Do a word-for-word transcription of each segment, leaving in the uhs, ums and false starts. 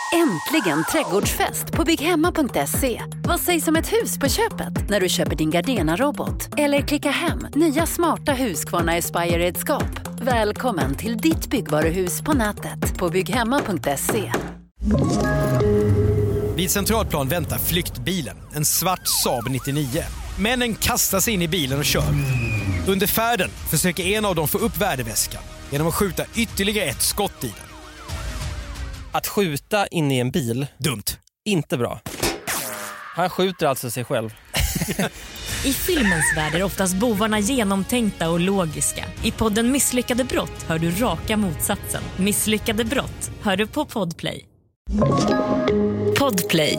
Äntligen trädgårdsfest på bygghemma punkt se. Vad sägs om ett hus på köpet när du köper din Gardena-robot? Eller klicka hem nya smarta Husqvarna Aspire-redskap. Välkommen till ditt byggvaruhus på nätet på bygghemma punkt se. Vid Centralplan väntar flyktbilen, en svart Saab nittionio. Männen kastar sig in i bilen och kör. Under färden försöker en av dem få upp värdeväskan genom att skjuta ytterligare ett skott i den. Att skjuta in i en bil, dumt. Inte bra. Han skjuter alltså sig själv. I filmens värld är oftast bovarna genomtänkta och logiska. I podden Misslyckade brott hör du raka motsatsen. Misslyckade brott hör du på Podplay. Podplay.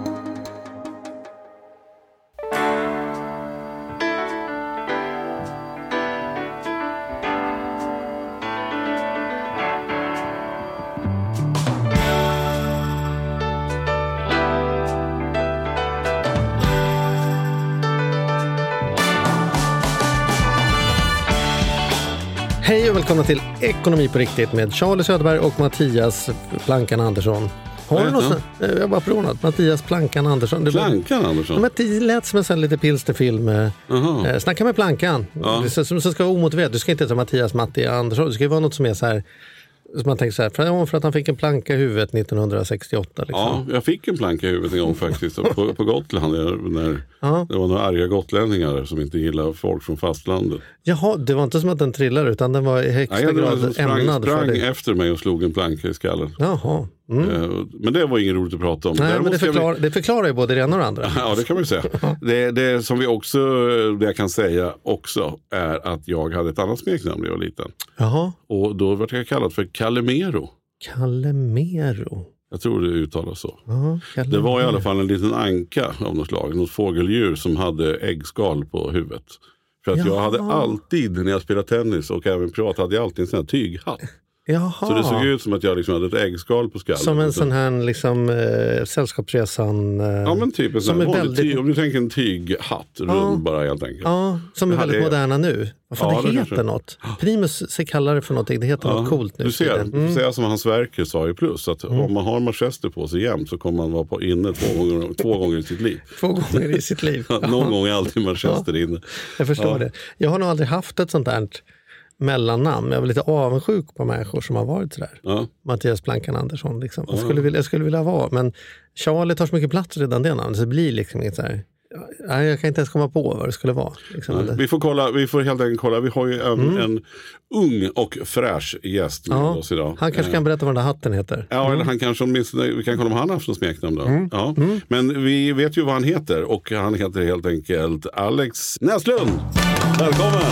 Hej och välkomna till Ekonomi på riktigt med Charlie Söderberg och Mattias Plankan Andersson. Har du något sånt? Jag har bara provat. Mattias Plankan Andersson. Du Plankan Andersson? Men det lät som en sån lite pilsterfilm. Uh-huh. Snacka med Plankan. Ja. Det som ska vara omotiverat. Du ska inte heta Mattias Matti Andersson. Det ska vara något som är så här... Så man tänker så här, för, för att han fick en planka i huvudet nittonhundrasextioåtta. Liksom. Ja, jag fick en planka i huvudet en gång faktiskt på, på Gotland. När ja. Det var några arga gotlänningar som inte gillar folk från fastlandet. Jaha, det var inte som att den trillade utan den var i högsta Nej, grad sprang, ämnad sprang för det. Efter mig och slog en planka i skallen. Jaha. Mm. Men det var ingen roligt att prata om. Nej, Däremot men det, förklar, vi... det förklarar ju både det ena och det andra. Ja, det kan man ju säga. det, det som vi också, det jag kan säga också är att jag hade ett annat smeknamn när jag var liten. Jaha. Och då var jag kallad för Calimero. Calimero? Jag tror det uttalas så. Aha, det var i alla fall en liten anka av något slag. Något fågeldjur som hade äggskal på huvudet. För att Jaha. jag hade alltid, när jag spelade tennis och även privat, hade jag alltid en sån här tyghatt. Jaha. Så det såg ut som att jag liksom hade ett äggskal på skallen. Som en sån här liksom, äh, sällskapsresan. Äh, ja, men typ en sån här väldigt... tyg, om du tänker en tyghatt, ja. Rund bara helt enkelt. Ja, som är väldigt är... moderna nu. Vad fan ja, det, det heter kanske... något? Primus sig kallar det för någonting, det heter ja. något coolt nu. Du ser, mm. säga som hans verker sa i plus, att mm. om man har manchester på sig jämt så kommer man vara på inne två gånger, två gånger i sitt liv. Två gånger i sitt liv. Någon gång är alltid manchester ja. inne. Jag förstår ja. det. Jag har nog aldrig haft ett sånt där mellannamn. Jag är lite avundsjuk på människor som har varit sådär. Ja. Mattias Plankan Andersson liksom. Jag skulle, vilja, jag skulle vilja vara, men Charlie tar så mycket plats redan det namnet så det blir liksom inte så här. Ja, jag kan inte ens komma på vad det skulle vara. Liksom. Vi får kolla, vi får helt enkelt kolla. Vi har ju en, mm. en ung och fräsch gäst med ja. oss idag. Han kanske kan berätta vad den där hatten heter. Ja, mm. eller han kanske åtminstone, vi kan kolla om han har haft något smeknamn då. Mm. Ja. Mm. Men vi vet ju vad han heter och han heter helt enkelt Alex Näslund. Välkommen!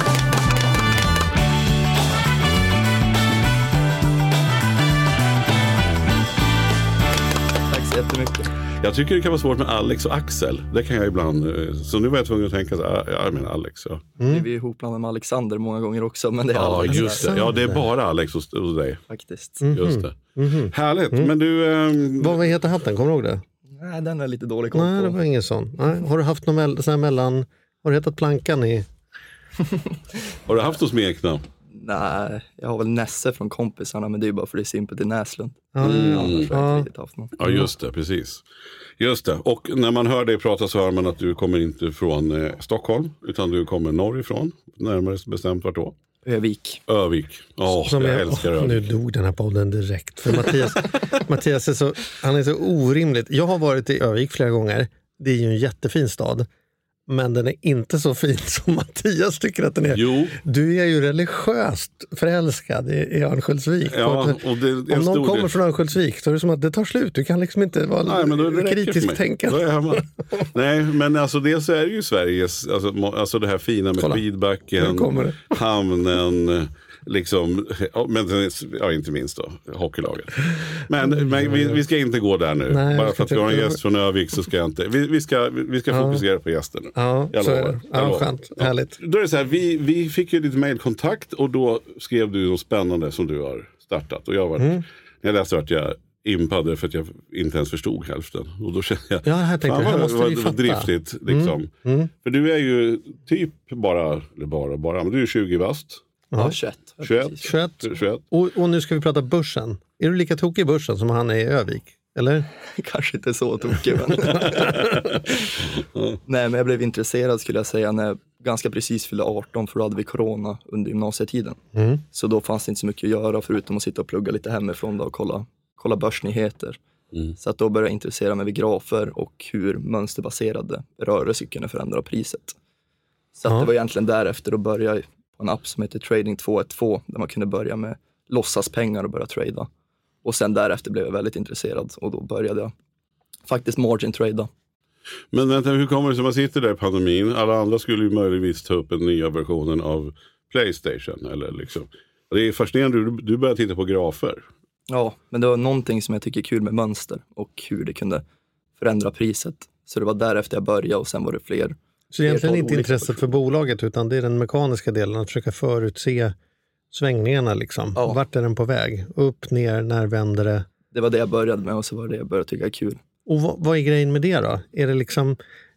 Jättemycket. Jag tycker det kan vara svårt med Alex och Axel. Det kan jag ibland. Så nu var jag tvungen att tänka att jag menar Alex. Ja. Mm. Vi är ihopblandade med Alexander många gånger också. Men det är ja, just det. Ja, det är bara Alex hos, hos dig. Faktiskt. Mm-hmm. Just det. Mm-hmm. Härligt. Mm. Men du... Ähm... Vad heter hatten? Kommer du ihåg det? Nej, den är lite dålig koll på. Nej, det var ingen sån. Nej. Har du haft någon me- sån här mellan... Har du hetat Plankan i... Har du haft något smeknamn? Nej, jag har väl Nesse från kompisarna, men det är bara för det är simpelt i Näslund. Mm. Mm. Ja. ja, just det, precis. Just det, och när man hör dig prata så hör man att du kommer inte från eh, Stockholm, utan du kommer norrifrån, närmare bestämt vart då? Övik. Övik, oh, jag, jag älskar oh, Övik. Nu dog den här podden direkt, för Mattias, Mattias är så, han är så orimligt. Jag har varit i Övik flera gånger, det är ju en jättefin stad. Men den är inte så fin som Mattias tycker att den är. Jo. Du är ju religiöst förälskad i, i Örnsköldsvik. Ja, och det, om någon kommer det. från Örnsköldsvik så är det som att det tar slut. Du kan liksom inte vara Nej, men då kritisk tänkande. Nej, men alltså dels är det ju Sveriges, alltså, alltså det här fina med skidbacken, hamnen, liksom, men ja, inte minst då, hockeylaget. Men, mm. men vi, vi ska inte gå där nu. Nej, bara för att vi har en gäst från Övik så ska jag inte. Vi, vi ska, vi ska ja. fokusera på gästen nu. Ja, jag så lovar. är det. Ja, jag skönt. Ja. Härligt. Då är det så här, vi, vi fick ju lite mejlkontakt och då skrev du något spännande som du har startat. Och jag var, mm. när jag läste vart jag impade för att jag inte ens förstod hälften. Och då kände jag, ja, här tänkte jag, här måste vi fatta. Driftigt liksom. Mm. Mm. För du är ju typ bara, eller bara, bara, men du är tjugo bast. Ja, tjugoett. tjugoett. tjugoett. Och, och nu ska vi prata börsen. Är du lika tokig i börsen som han är i Övik? Eller? Kanske inte så tokig, men... Nej, men jag blev intresserad skulle jag säga när jag ganska precis fyllde arton, för då hade vi corona under gymnasietiden. Mm. Så då fanns det inte så mycket att göra förutom att sitta och plugga lite hemifrån då och kolla, kolla börsnyheter. Mm. Så att då började jag intressera mig vid grafer och hur mönsterbaserade rörelser kunde förändra priset. Så att det var egentligen därefter att börja på en app som heter Trading två ett två där man kunde börja med låtsaspengar och börja trada. Och sen därefter blev jag väldigt intresserad och då började jag faktiskt margin trada. Men vänta, hur kommer det sig att man sitter där i pandemin? Alla andra skulle ju möjligtvis ta upp en nya versionen av PlayStation. Eller liksom. Det är fascinerande, du, du börjar titta på grafer. Ja, men det var någonting som jag tycker är kul med mönster och hur det kunde förändra priset. Så det var därefter jag började och sen var det fler. Så egentligen inte intresset för bolaget utan det är den mekaniska delen, att försöka förutse svängningarna liksom. Ja. Vart är den på väg? Upp, ner, när vänder det? Det var det jag började med och så var det jag började tycka är kul. Och vad, vad är grejen med det då? Är det liksom,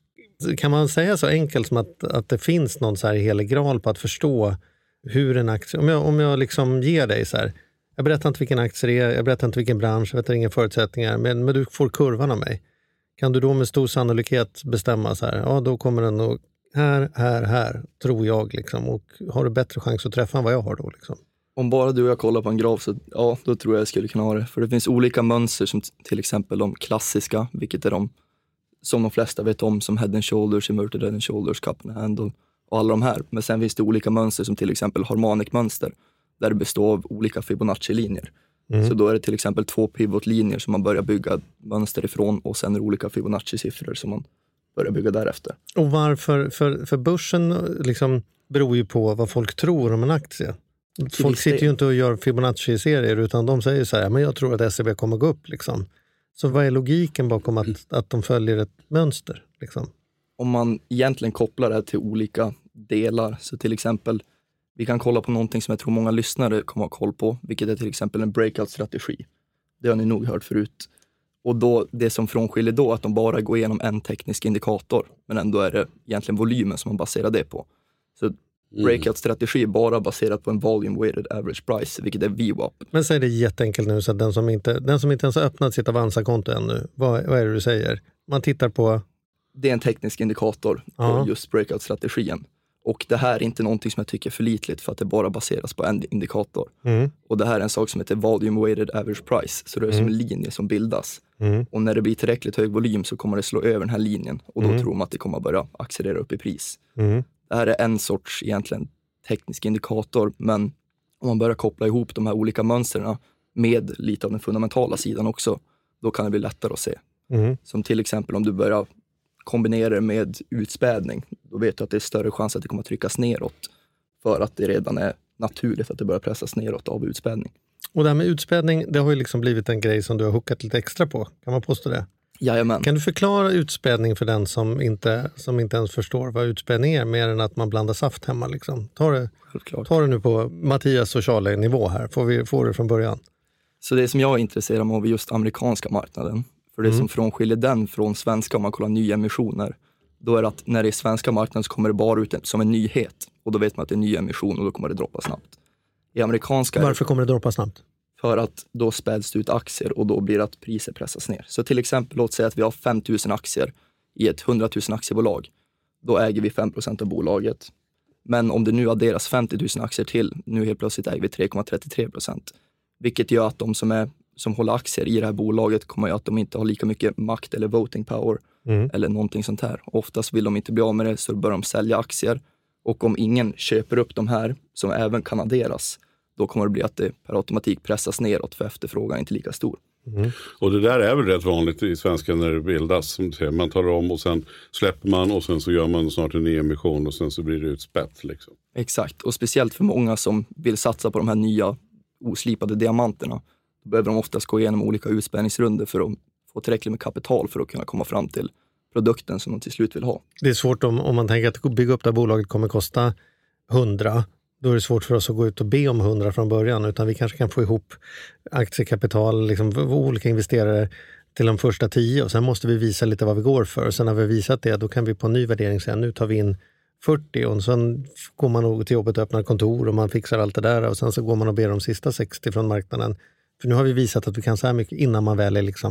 kan man säga så enkelt som att, att det finns någon så här helig graal på att förstå hur en aktie, om jag, om jag liksom ger dig så här, jag berättar inte vilken aktie det är, jag berättar inte vilken bransch, jag vet inga förutsättningar, men, men du får kurvan av mig. Kan du då med stor sannolikhet bestämma så här, ja då kommer den att här, här, här, tror jag liksom, och har du bättre chans att träffa än vad jag har då liksom? Om bara du och jag kollar på en graf så ja, då tror jag jag skulle kunna ha det. För det finns olika mönster som till exempel de klassiska, vilket är de som de flesta vet om, som head and shoulders, inverted head and shoulders, cup and handle och alla de här. Men sen finns det olika mönster som till exempel harmonic-mönster där det består av olika Fibonacci-linjer. Mm. Så då är det till exempel två pivotlinjer som man börjar bygga mönster ifrån och sen är det olika Fibonacci-siffror som man börjar bygga därefter. Och varför? För, för börsen liksom beror ju på vad folk tror om en aktie. Folk sitter ju inte och gör Fibonacci-serier utan de säger så här, men jag tror att S E B kommer gå upp liksom. Så vad är logiken bakom att, att de följer ett mönster liksom? Om man egentligen kopplar det här till olika delar, så till exempel vi kan kolla på någonting som jag tror många lyssnare kommer att ha koll på, vilket är till exempel en breakout-strategi. Det har ni nog hört förut. Och då, det som frånskiljer då att de bara går igenom en teknisk indikator, men ändå är det egentligen volymen som man baserar det på. Så breakout-strategi är bara baserat på en volume-weighted average price, vilket är V WAP. Men säg det jätteenkelt nu, så att den som inte, den som inte ens har öppnat sitt Avanza-konto ännu, vad, vad är det du säger? Man tittar på... Det är en teknisk indikator på Aha. just breakout-strategin. Och det här är inte någonting som jag tycker är förlitligt för att det bara baseras på en indikator. Mm. Och det här är en sak som heter volume-weighted average price. Så det är mm. som en linje som bildas. Mm. Och när det blir tillräckligt hög volym så kommer det slå över den här linjen. Och då mm. tror man att det kommer att börja accelerera upp i pris. Mm. Det här är en sorts egentligen teknisk indikator. Men om man börjar koppla ihop de här olika mönstren med lite av den fundamentala sidan också, då kan det bli lättare att se. Mm. Som till exempel om du börjar kombinera det med utspädning, då vet du att det är större chans att det kommer att tryckas neråt för att det redan är naturligt att det börjar pressas neråt av utspädning. Och det här med utspädning, det har ju liksom blivit en grej som du har hookat lite extra på. Kan man påstå det? Jajamän. Kan du förklara utspädning för den som inte, som inte ens förstår vad utspädning är, mer än att man blandar saft hemma liksom? Ta det, ta det nu på Mattias och Charlie nivå här, får vi få det från början. Så det som jag är intresserad av är just amerikanska marknaden. För det mm. som frånskiljer den från svenska, om man kollar nya emissioner, då är det att när det är svenska marknaden så kommer det bara ut som en nyhet. Och då vet man att det är en ny emission och då kommer det droppa snabbt. I amerikanska... Varför kommer det droppa snabbt? För att då späds det ut aktier och då blir det att priser pressas ner. Så till exempel, låt säga att vi har fem tusen aktier i ett hundra tusen aktiebolag. Då äger vi fem procent av bolaget. Men om det nu adderas femtio tusen aktier till, nu helt plötsligt äger vi tre komma trettiotre procent. Vilket gör att de som är som håller aktier i det här bolaget kommer ju att de inte har lika mycket makt eller voting power mm. eller någonting sånt här. Oftast vill de inte bli av med det, så börjar de sälja aktier. Och om ingen köper upp de här som även kan adderas, då kommer det bli att det per automatik pressas neråt för efterfrågan är inte lika stor. Mm. Och det där är väl rätt vanligt i svenska när det bildas. Som säger, man tar om och sen släpper man och sen så gör man snart en ny emission och sen så blir det utspätt. Liksom. Exakt, och speciellt för många som vill satsa på de här nya oslipade diamanterna. Då behöver de oftast gå igenom olika utspänningsrunder för att få tillräckligt med kapital för att kunna komma fram till produkten som de till slut vill ha. Det är svårt om, om man tänker att bygga upp det här bolaget kommer kosta hundra. Då är det svårt för oss att gå ut och be om hundra från början, utan vi kanske kan få ihop aktiekapital, liksom olika investerare till de första tio och sen måste vi visa lite vad vi går för. Och sen när vi visat det, då kan vi på en ny värdering säga nu tar vi in fyrtio och sen går man nog till jobbet och öppnar kontor och man fixar allt det där och sen så går man och ber om sista sextio från marknaden. För nu har vi visat att vi kan så här mycket innan man väl är liksom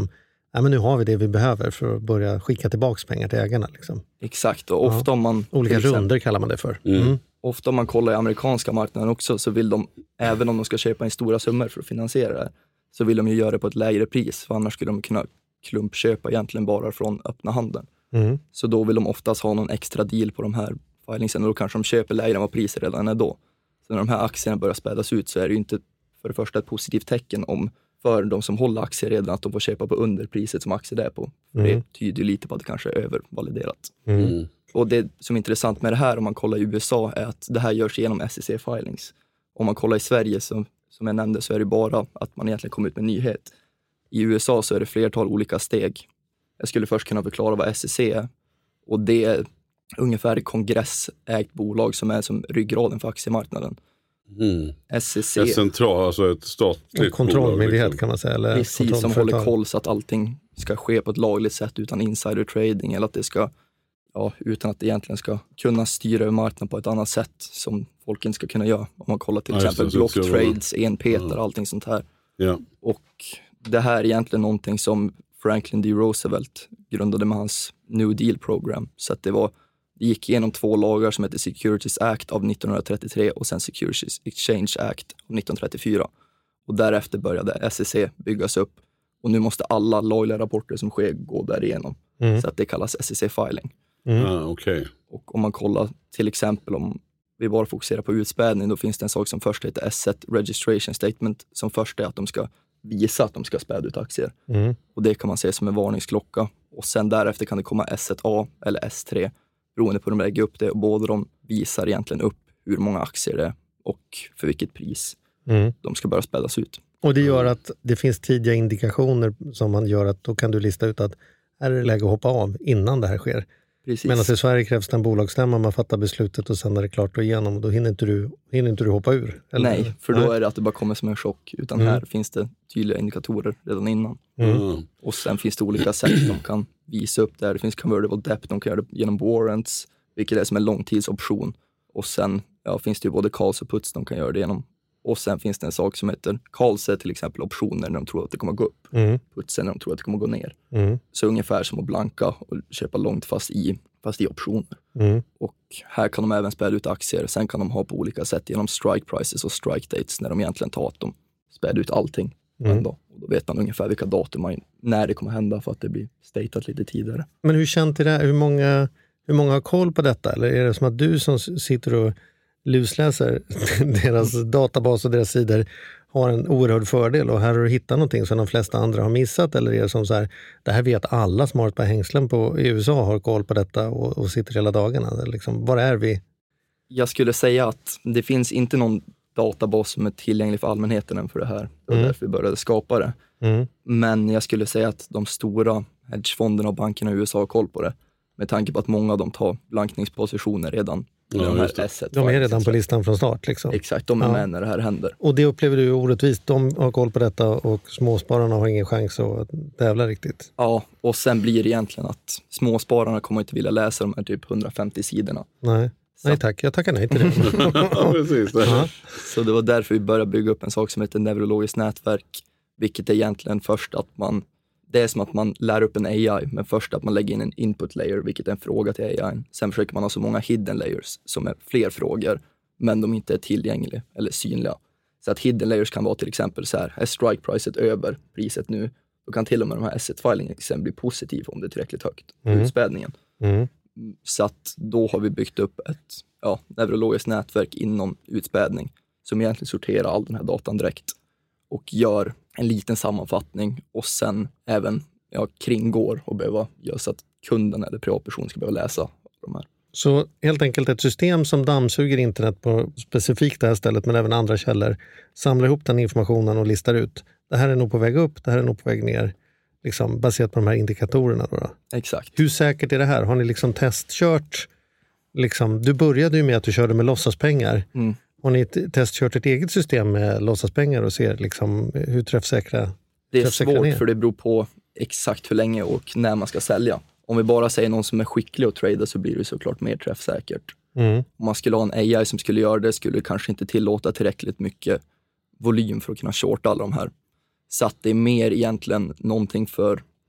ja, men nu har vi det vi behöver för att börja skicka tillbaka pengar till ägarna. Liksom. Exakt, och ofta ja. om man... Olika exempel, runder kallar man det för. Mm. Mm. Ofta om man kollar i amerikanska marknaden också så vill de, även om de ska köpa in stora summor för att finansiera det, så vill de ju göra det på ett lägre pris. För annars skulle de kunna klumpköpa egentligen bara från öppna handeln. Mm. Så då vill de oftast ha någon extra deal på de här filingsen och då kanske de köper lägre än vad priset redan är då. Så när de här aktierna börjar spädas ut så är det ju inte för det första ett positivt tecken om för de som håller aktier redan att de får köpa på underpriset som aktier är på. För mm. det tyder ju lite på att det kanske är övervaliderat. Mm. Och det som är intressant med det här om man kollar i U S A är att det här görs genom S E C filings. Om man kollar i Sverige så, som jag nämnde så är det bara att man egentligen kommer ut med nyhet. I U S A så är det flertal olika steg. Jag skulle först kunna förklara vad S E C är. Och det är ungefär ett kongressägt bolag som är som ryggraden för aktiemarknaden. Mm. S E C. Ett central, alltså ett statligt en kontrollmyndighet bolag, liksom. Kan man säga. Eller precis, som håller koll så att allting ska ske på ett lagligt sätt utan insider trading eller att det ska, ja, utan att det egentligen ska kunna styra över marknaden på ett annat sätt som folk inte ska kunna göra. Om man kollar till ja, exempel block trades, enpetar, ja. allting sånt här. Ja. Och det här är egentligen någonting som Franklin D. Roosevelt grundade med hans New Deal program. Så att det var Det gick igenom två lagar som heter Securities Act av nittonhundratrettiotre och sen Securities Exchange Act av nittonhundratrettiofyra. Och därefter började S E C byggas upp. Och nu måste alla lagliga rapporter som sker gå därigenom. Mm. Så att det kallas S E C-filing. Mm. Ah, okay. Och om man kollar till exempel om vi bara fokuserar på utspädning, då finns det en sak som först heter S ett Registration Statement. Som först är att de ska visa att de ska späda ut aktier. Mm. Och det kan man se som en varningsklocka. Och sen därefter kan det komma S ett A eller S tre. Beroende på hur de lägger upp det och båda de visar egentligen upp hur många aktier det är och för vilket pris mm. de ska börja spädas ut. Och det gör att det finns tidiga indikationer som man gör att då kan du lista ut att är det läge att hoppa av innan det här sker. Precis. Medan i Sverige krävs det en bolagsstämma, man fattar beslutet och sen är det klart och igenom och då hinner inte du, hinner inte du hoppa ur. Eller? Nej, för då Nej. är det att det bara kommer som en chock. Utan mm. här finns det tydliga indikatorer redan innan. Mm. Och sen finns det olika sätt de kan visa upp där. Det finns convertible debt, de kan göra det genom warrants, vilket är som en långtidsoption. Och sen ja, finns det ju både calls och puts de kan göra det genom. Och sen finns det en sak som heter calls är till exempel optioner när de tror att det kommer gå upp. Mm. Putsen när de tror att det kommer gå ner. Mm. Så ungefär som att blanka och köpa långt fast i, fast i optioner. Mm. Och här kan de även späda ut aktier. Sen kan de ha på olika sätt genom strike prices och strike dates när de egentligen tar att de späder ut allting. Mm. Då. Och då vet man ungefär vilka datum man, när det kommer hända för att det blir statat lite tidigare. Men hur känt är det? Hur många, hur många har koll på detta? Eller är det som att du som sitter och lusläser deras databas och deras sidor har en oerhörd fördel och här har du hittat någonting som de flesta andra har missat? Eller är det som så här, det här vet alla som har ett par hängslen på i U S A har koll på detta och, och sitter hela dagarna? Liksom, var är vi? Jag skulle säga att det finns inte någon databas som är tillgänglig för allmänheten än för det här. Det var mm. därför vi började skapa det. Mm. Men jag skulle säga att de stora hedgefonderna och bankerna i U S A har koll på det. Med tanke på att många av dem tar blankningspositioner redan. Ja, de, här de är redan på listan från start. Liksom. Exakt, de är ja. med när det här händer. Och det upplever du orättvist. De har koll på detta och småspararna har ingen chans att tävla riktigt. Ja, och sen blir det egentligen att småspararna kommer inte vilja läsa de här typ hundrafemtio sidorna. Nej. Nej tack, jag tackar nej till det. Ja, precis. Ja. Så det var därför vi började bygga upp en sak som heter neurologiskt nätverk. Vilket är egentligen först att man, det är som att man lär upp en A I, men först att man lägger in en input layer, vilket är en fråga till A I. Sen försöker man ha så många hidden layers som är fler frågor, men de inte är tillgängliga eller synliga. Så att hidden layers kan vara till exempel så här, är strike priset över priset nu? Då kan till och med de här S ett-filingen sen bli positiv om det är tillräckligt högt. Mm. Utspädningen. Mm. Så att då har vi byggt upp ett ja, neurologiskt nätverk inom utspädning som egentligen sorterar all den här datan direkt och gör en liten sammanfattning och sen även ja, kringgår och behöva göra så att kunden eller privatperson ska behöva läsa de här. Så helt enkelt ett system som dammsuger internet på specifikt det här stället men även andra källor, samlar ihop den informationen och listar ut. Det här är nog på väg upp, det här är nog på väg ner. Liksom baserat på de här indikatorerna då, då. Exakt. Hur säkert är det här? Har ni liksom testkört? Liksom, du började ju med att du körde med låtsaspengar. Mm. Har ni testkört ett eget system med låtsaspengar och ser liksom hur träffsäkra det är? Träffsäkra svårt är? För det beror på exakt hur länge och när man ska sälja. Om vi bara säger någon som är skicklig att trada så blir det såklart mer träffsäkert. Mm. Om man skulle ha en A I som skulle göra det skulle kanske inte tillåta tillräckligt mycket volym för att kunna shorta alla de här. Så att det är mer egentligen någonting för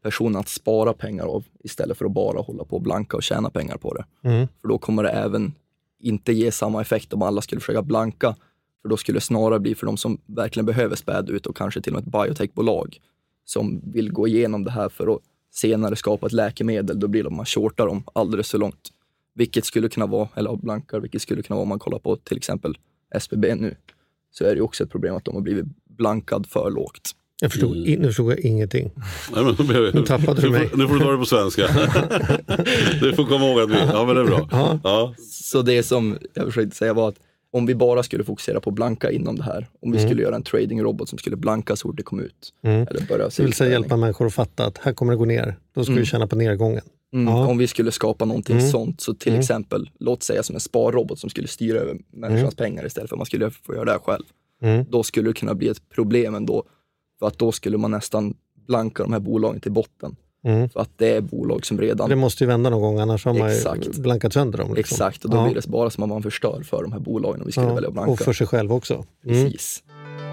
personen att spara pengar av istället för att bara hålla på och blanka och tjäna pengar på det. Mm. För då kommer det även inte ge samma effekt om alla skulle försöka blanka. För då skulle det snarare bli för de som verkligen behöver späd ut och kanske till och med ett biotechbolag som vill gå igenom det här för att senare skapa ett läkemedel. Då blir det att man shortar dem alldeles så långt. Vilket skulle kunna vara, eller blankar, vilket skulle kunna vara om man kollar på till exempel S B B nu. Så är det ju också ett problem att de har blivit blankad för lågt. Jag förstod, mm. Nu förstod jag ingenting. Nej, men, nu tappade du mig. Nu får du ta det på svenska. Du får komma ihåg att vi... Ja, men det är bra. Ja. Ja. Så det som jag försökte säga var att om vi bara skulle fokusera på blanka inom det här, om vi mm. skulle göra en trading-robot som skulle blanka så fort det kom ut. Mm. Eller börja det vill säga hjälpa människor att fatta att här kommer det gå ner. Då ska mm. vi känna på nedgången. Mm. Ja. Om vi skulle skapa någonting mm. sånt, så till mm. exempel, låt säga som en sparrobot som skulle styra över människans mm. pengar istället för att man skulle få göra det här själv. Mm. Då skulle det kunna bli ett problem ändå. För att då skulle man nästan blanka de här bolagen till botten. Mm. För att det är bolag som redan... Det måste ju vända någon gång, annars har man Exakt. ju blankat sönder dem. Liksom. Exakt, och då ja. blir det bara som att man förstör för de här bolagen om vi skulle ja. välja att blanka. Och för sig själv också. Mm. Precis.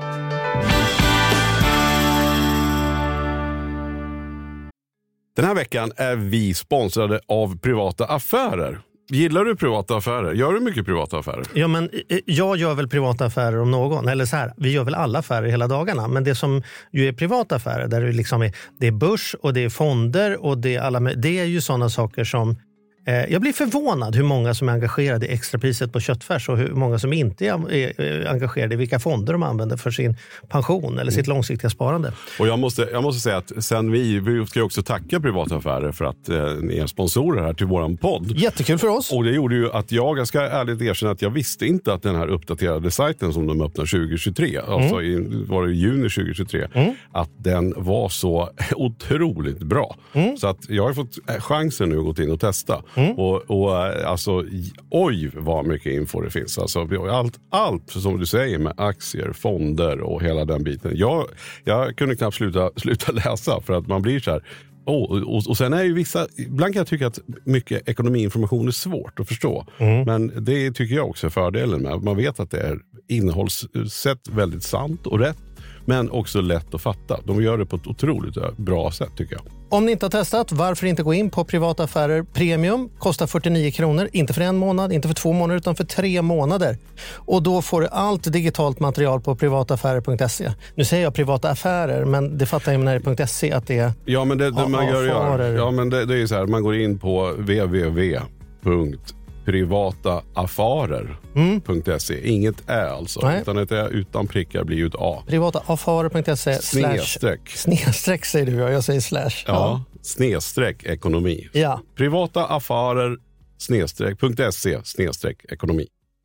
Den här veckan är vi sponsrade av Privata Affärer. Gillar du privata affärer? Gör du mycket privata affärer? Ja, men jag gör väl privata affärer om någon. Eller så här, vi gör väl alla affärer hela dagarna. Men det som ju är privata affärer, där det liksom är, det är börs och det är fonder och det är alla, det är ju sådana saker som... Eh, jag blir förvånad hur många som är engagerade i extrapriset på köttfärs och hur många som inte är, är engagerade i vilka fonder de använder för sin pension eller sitt mm. långsiktiga sparande. Och jag måste, jag måste säga att sen vi, vi ska också tacka Privata Affärer för att eh, ni är sponsorer här till våran podd. Jättekul för oss. Och det gjorde ju att jag, jag ska ärligt erkänna att jag visste inte att den här uppdaterade sajten som de öppnar tjugo tjugotre, mm. alltså i, var det i juni tjugo tjugotre, mm. att den var så otroligt bra. Mm. Så att jag har fått chansen nu att gå in och testa. Mm. Och, och alltså, oj vad mycket info det finns. Alltså, allt, allt som du säger med aktier, fonder och hela den biten. Jag, jag kunde knappt sluta, sluta läsa för att man blir så här. Oh, och, och sen är ju vissa, ibland kan jag tycka att mycket ekonomiinformation är svårt att förstå. Mm. Men det tycker jag också är fördelen med. Man vet att det är innehållssätt väldigt sant och rätt. Men också lätt att fatta. De gör det på ett otroligt bra sätt tycker jag. Om ni inte har testat, varför inte gå in på Privata Affärer Premium? Kostar fyrtionio kronor, inte för en månad, inte för två månader utan för tre månader. Och då får du allt digitalt material på privataffärer punkt se. Nu säger jag privata affärer, men det fattar jag när det är .se att det är... Ja, men det, det man gör, gör. Ja, men det, det är ju så här, man går in på w w w punkt privata affärer punkt se. Mm. Inget är alltså, nej. Utan ett är utan prickar blir ju ett A. privata affärer punkt se snedstreck. Snedstreck säger du, jag säger slash. Ja, ja. Snedstreck ekonomi. Ja. Privata affärer snedstreck punkt se snedstreck ekonomi.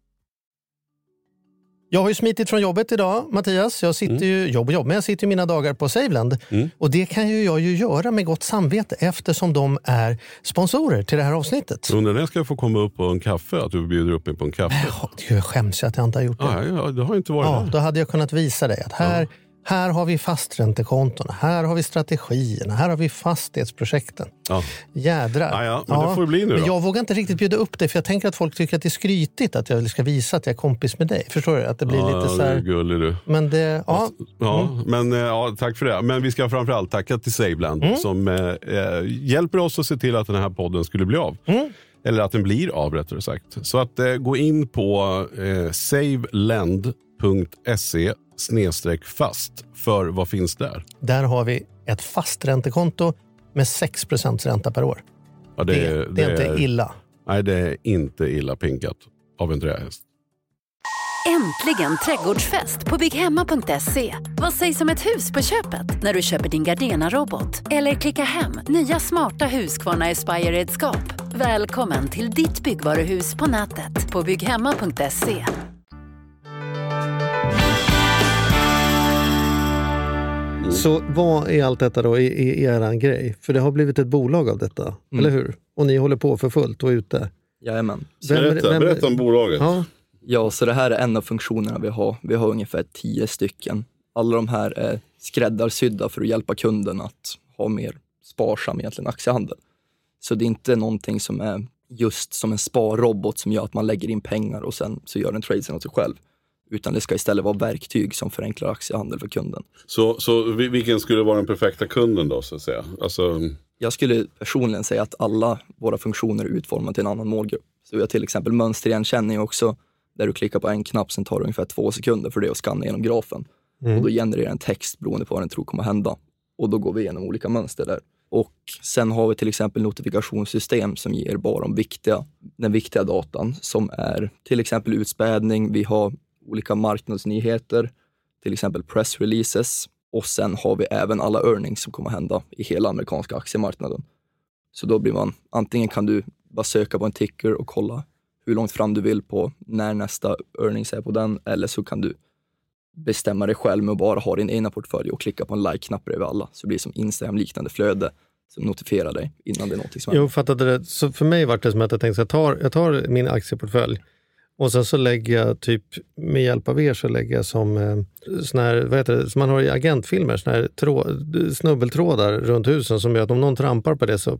Jag har ju smitit från jobbet idag, Mattias. Jag sitter mm. ju, jobb och jobb, men jag sitter ju mina dagar på Saveland. Mm. Och det kan ju jag ju göra med gott samvete eftersom de är sponsorer till det här avsnittet. Undrar när jag ska få komma upp på en kaffe, att du bjuder upp mig på en kaffe? Ja, det skäms jag att jag inte har gjort det. Ah, ja, det har inte varit ja, det. Då hade jag kunnat visa dig att här... Ja. Här har vi fasträntekontona, här har vi strategierna, här har vi fastighetsprojekten. Ja. Jädrar. Ja, ja, men ja. Det får det bli nu då. Men jag vågar inte riktigt bjuda upp det för jag tänker att folk tycker att det är skrytigt att jag ska visa att jag är kompis med dig. Förstår du? Att det blir ja, lite så här... Ja, det är gullig du. Men det, ja. Ja, mm. men ja, tack för det. Men vi ska framförallt tacka till Saveland mm. som eh, hjälper oss att se till att den här podden skulle bli av. Mm. Eller att den blir av rättare sagt. Så att eh, gå in på eh, savelend punkt se snedstreck fast för vad finns där? Där har vi ett fasträntekonto med sex procent ränta per år. Ja, det, det, det, det är inte är, illa. Nej, det är inte illa pinkat av en trähäst. Äntligen trädgårdsfest på bygghemma punkt se. Vad sägs om ett hus på köpet när du köper din Gardena-robot? Eller klicka hem nya smarta Husqvarna Aspire-redskap. Välkommen till ditt byggvaruhus på nätet på bygghemma punkt se. Mm. Så vad är allt detta då i, i er grej? För det har blivit ett bolag av detta, mm. eller hur? Och ni håller på för fullt och ute. Jajamän. Vem, berätta, vem, berätta om bolaget. Ja. ja, så det här är en av funktionerna vi har. Vi har ungefär tio stycken. Alla de här är skräddarsydda för att hjälpa kunden att ha mer sparsam egentligen aktiehandel. Så det är inte någonting som är just som en sparrobot som gör att man lägger in pengar och sen så gör den tradesen åt sig själv. Utan det ska istället vara verktyg som förenklar aktiehandel för kunden. Så, så vilken skulle vara den perfekta kunden då, så att säga? Alltså... Jag skulle personligen säga att alla våra funktioner är utformade till en annan målgrupp. Så vi har till exempel mönsterigenkänning också, där du klickar på en knapp, sen tar det ungefär två sekunder för det att skanna genom grafen. Mm. Och då genererar en text beroende på vad den tror kommer hända. Och då går vi igenom olika mönster där. Och sen har vi till exempel notifikationssystem som ger bara de viktiga, den viktiga datan, som är till exempel utspädning. Vi har olika marknadsnyheter, till exempel press releases. Och sen har vi även alla earnings som kommer hända i hela amerikanska aktiemarknaden. Så då blir man, antingen kan du bara söka på en ticker och kolla hur långt fram du vill på när nästa earnings är på den. Eller så kan du bestämma dig själv med att bara ha din ena portfölj och klicka på en like-knapp över alla. Så det blir som Instagram-liknande flöde som notifierar dig innan det är något som Jag uppfattade det. Så för mig var det som att jag tänkte att jag tar, jag tar min aktieportfölj och sen så lägger jag typ med hjälp av er så lägger jag som eh, sån här, vad heter det, som man har i agentfilmer, sån här tråd, snubbeltrådar runt husen som gör att om någon trampar på det så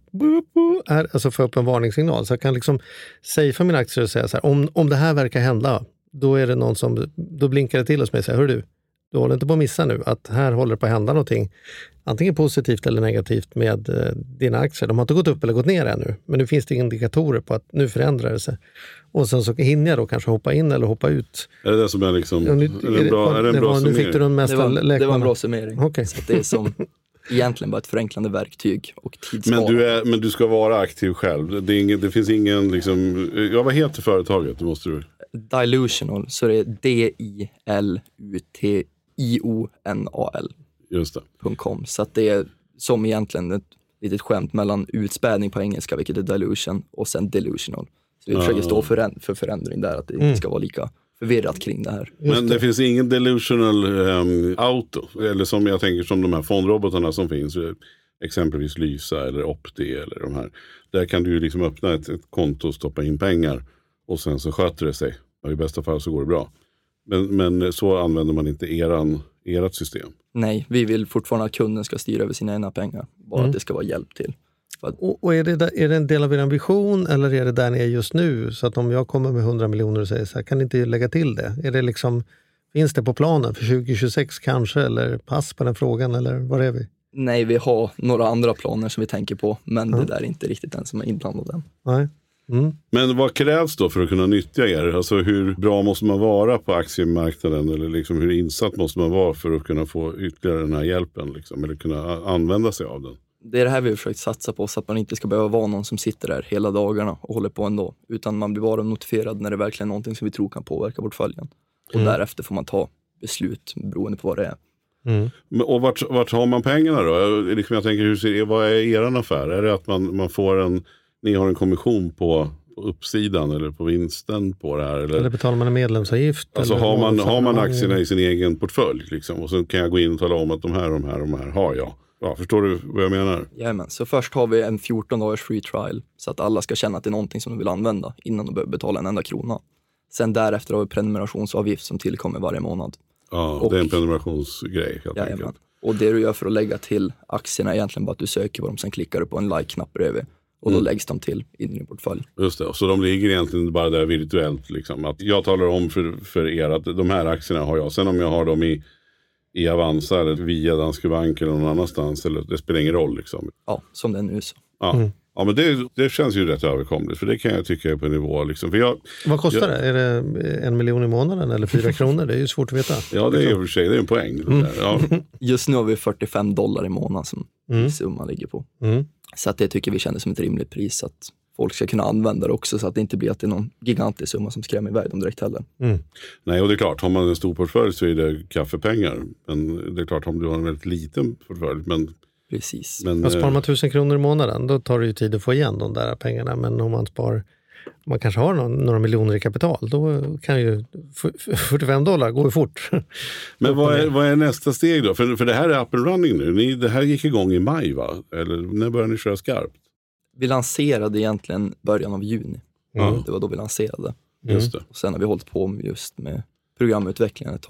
är, alltså får upp en varningssignal. Så jag kan liksom säga för mina aktier och säga så här, om, om det här verkar hända, då är det någon som, då blinkar det till oss med och säger, hör du, du håller inte på att missa nu att här håller det på att hända någonting. Antingen positivt eller negativt med eh, dina aktier. De har inte gått upp eller gått ner ännu. Men nu finns det indikatorer på att nu förändrar det sig. Och sen så hinner jag då kanske hoppa in eller hoppa ut. Är det det som är liksom... Ja, nu, är det en bra, är det en bra var, summering? Nu fick du den mesta det, var, det var en bra summering. Okay. Så det är som egentligen bara ett förenklande verktyg och tidsskala. Men du, är, men du ska vara aktiv själv. Det, är ingen, det finns ingen liksom... Ja, vad heter företaget? Det måste du... Dilutional. Så det är D I L U T I O N A L. Just det. .com. Så att det är som egentligen ett litet skämt mellan utspädning på engelska, vilket är dilution, och sen delusional. Så vi försöker stå för, för förändring där, att det inte ska vara lika förvirrat kring det här. Men det, det finns ingen delusional um, auto, eller som jag tänker som de här fondrobotarna som finns, exempelvis Lysa eller Opti eller de här. Där kan du ju liksom öppna ett, ett konto och stoppa in pengar och sen så sköter det sig. Och i bästa fall så går det bra. Men, men så använder man inte eran, erat system. Nej, vi vill fortfarande att kunden ska styra över sina egna pengar. Bara mm. att det ska vara hjälp till. Att... Och, och är, det, är det en del av er ambition eller är det där ni är just nu? Så att om jag kommer med hundra miljoner och säger så här, kan ni inte lägga till det? Är det liksom, finns det på planen för tjugo tjugosex kanske? Eller pass på den frågan? Eller var är vi? Nej, vi har några andra planer som vi tänker på. Men ja. Det där är inte riktigt den som är inblandad än. Nej. Mm. Men vad krävs då för att kunna nyttja er? Alltså hur bra måste man vara på aktiemarknaden eller liksom hur insatt måste man vara för att kunna få ytterligare den här hjälpen liksom, eller kunna använda sig av den? Det är det här vi har försökt satsa på, så att man inte ska behöva vara någon som sitter där hela dagarna och håller på ändå, utan man blir bara notifierad när det verkligen är någonting som vi tror kan påverka portföljen. Och mm. därefter får man ta beslut beroende på vad det är. Mm. Och vart, vart har man pengarna då? Liksom jag tänker, hur ser, vad är er affär? Är det att man, man får en ni har en kommission på, på uppsidan eller på vinsten på det här? Eller, eller betalar man en medlemsavgift? Alltså har man, har man aktierna i sin egen portfölj liksom, och så kan jag gå in och tala om att de här, de här, de här har jag. Ja, förstår du vad jag menar? Jajamän, så först har vi en fjorton dagars free trial så att alla ska känna att det är någonting som de vill använda innan de behöver betala en enda krona. Sen därefter har vi prenumerationsavgift som tillkommer varje månad. Ja, och, det är en prenumerationsgrej helt enkelt. Och det du gör för att lägga till aktierna är egentligen bara att du söker på dem, sen klickar du på en like-knapp bredvid. Och då mm. läggs de till i din portfölj. Just det, så de ligger egentligen bara där virtuellt. Liksom. Att jag talar om för, för er att de här aktierna har jag. Sen om jag har dem i, i Avanza eller via Danske Bank eller någon annanstans. Eller, det spelar ingen roll. Liksom. Ja, som det är nu så. Ja, mm. ja men det, det känns ju rätt överkomligt. För det kan jag tycka är på nivå. Liksom. För jag, Vad kostar jag, det? Är det en miljon i månaden eller fyra kronor? Det är ju svårt att veta. Ja, det är ju för sig. Det är en poäng. Mm. Ja. Just nu har vi fyrtiofem dollar i månaden som mm. summan ligger på. Mm. Så att det tycker vi känns som ett rimligt pris, att folk ska kunna använda det också, så att det inte blir att det är någon gigantisk summa som skrämmer iväg dem direkt heller. Mm. Nej, och det är klart, har man en stor portfölj så är det kaffepengar. Men det är klart, om du har en väldigt liten portfölj. Men, Precis. Men, jag sparar man tusen kronor i månaden, då tar det ju tid att få igen de där pengarna. Men om man spar, om man kanske har någon, några miljoner i kapital, då kan ju fyrtiofem dollar gå fort. Men vad är, vad är nästa steg då? För, för det här är up and running nu. Ni, det här gick igång i maj, va? Eller när började ni köra skarpt? Vi lanserade egentligen början av juni. Mm. Det var då vi lanserade. Just det. Och sen har vi hållit på med just med programutvecklingen ett tag.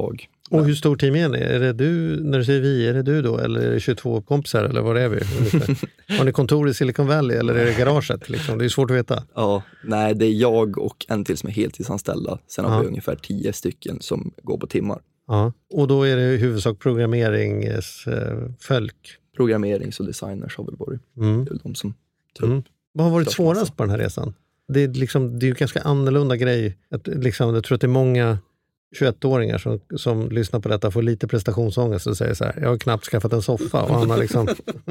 Och hur stor team är ni? Är det du, när du säger vi, är det du då? Eller är det tjugotvå kompisar? Eller vad är vi? Har ni kontor i Silicon Valley eller är det garaget? Liksom? Det är svårt att veta. Ja, nej, det är jag och en till som är heltidsanställda. Sen har ja. vi ungefär tio stycken som går på timmar. Ja. Och då är det i huvudsak programmeringsfolk? Programmerings- och designers har väl varit. Mm. Det är de som tar upp. Mm. Vad har varit svårast på den här resan? Det är, liksom, det är ju ganska annorlunda grej. Att, liksom, jag tror att det är många tjugoett-åringar som, som lyssnar på detta får lite prestationsångest och säger så här, jag har knappt skaffat en soffa. Och han har liksom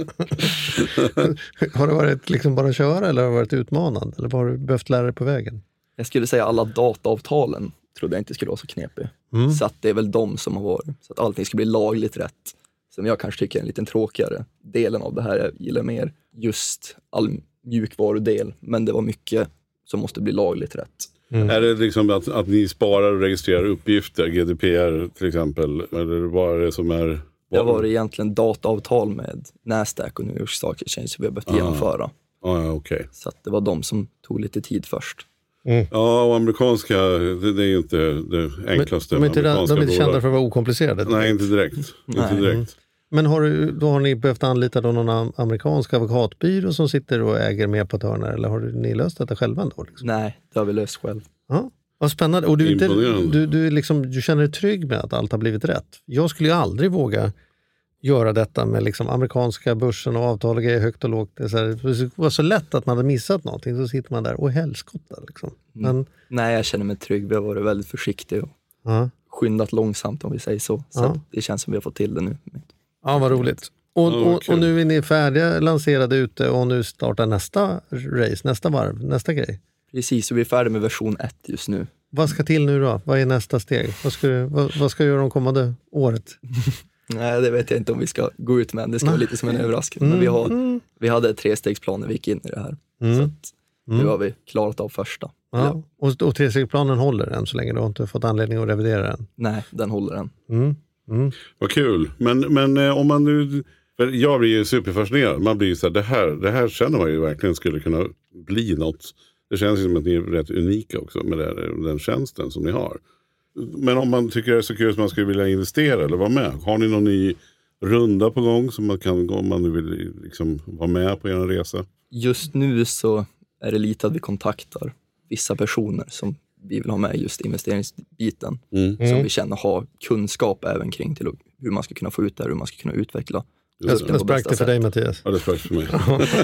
har det varit liksom bara att köra eller har det varit utmanande? Eller har du behövt lära dig på vägen? Jag skulle säga alla dataavtalen trodde jag inte skulle vara så knepig. Mm. Så att det är väl de som har varit. Så att allting ska bli lagligt rätt. Som jag kanske tycker är en liten tråkigare delen av det här. Jag gillar mer just all mjukvarudel. Men det var mycket som måste bli lagligt rätt. Mm. Är det liksom att, att ni sparar och registrerar uppgifter, G D P R till exempel? Eller vad är det som är... Det var egentligen dataavtal med Nasdaq och New York Stock Exchange som vi har behövt ah. genomföra. Ah, ja, okay. Så att det var de som tog lite tid först. Mm. Ja, och amerikanska, det, det är ju inte det enklaste. Men, de, är inte, de är inte kända för att vara okomplicerade. Nej, inte direkt. Nej. Inte direkt. Men har, du, då har ni behövt anlita då någon amerikansk advokatbyrå som sitter och äger med på törnar? Eller har ni löst detta själva då? Liksom? Nej, det har vi löst själv. Ja, vad spännande. Och du, inte, du, du, liksom, du känner dig trygg med att allt har blivit rätt. Jag skulle ju aldrig våga göra detta med liksom amerikanska börsen och avtal och grejer högt och lågt. Det, så här, det var så lätt att man hade missat någonting. Så sitter man där och helskottar. Liksom. Men, mm. Nej, jag känner mig trygg. Vi har varit väldigt försiktiga och ja. skyndat långsamt om vi säger så. Så ja. det känns som vi har fått till det nu. Ja, vad roligt. Och, och, och nu är ni färdiga, lanserade ute och nu startar nästa race, nästa varv, nästa grej. Precis, så vi är färdiga med version ett just nu. Vad ska till nu då? Vad är nästa steg? Vad ska du, vad, vad ska du göra de kommande året? Nej, det vet jag inte om vi ska gå ut med. Det ska vara lite som en överraskning. Men vi, har, vi hade tre stegsplaner vi gick in i det här. Mm. Så att nu mm. har vi klarat av första. Ja. Och, och trestegsplanen håller än så länge? Du har inte fått anledning att revidera den? Nej, den håller än. Mm. Mm. Vad kul. Men, men eh, om man nu... För jag blir ju superfascinerad. Man blir ju så här, det här, det här känner man ju verkligen skulle kunna bli något. Det känns ju som att ni är rätt unika också med det, den tjänsten som ni har. Men om man tycker det är så kul att man skulle vilja investera eller vara med. Har ni någon ny runda på gång som man kan gå om man nu vill liksom vara med på er resa? Just nu så är det lite att vi kontaktar vissa personer som vi vill ha med just investeringsbiten. Mm. Som mm. vi känner har kunskap även kring till hur man ska kunna få ut det här, hur man ska kunna utveckla. Det sprack det för dig, Mattias. Ja, det sprack för mig.